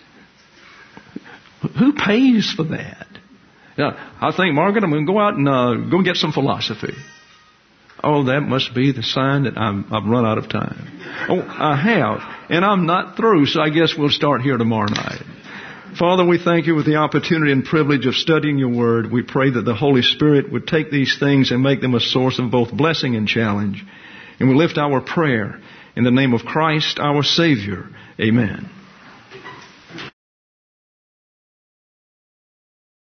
Who pays for that? I think, Margaret, I'm going to go out and go get some philosophy. Oh, that must be the sign that I've run out of time. Oh, I have. And I'm not through, so I guess we'll start here tomorrow night. Father, we thank you with the opportunity and privilege of studying your word. We pray that the Holy Spirit would take these things and make them a source of both blessing and challenge. And we lift our prayer in the name of Christ, our Savior. Amen.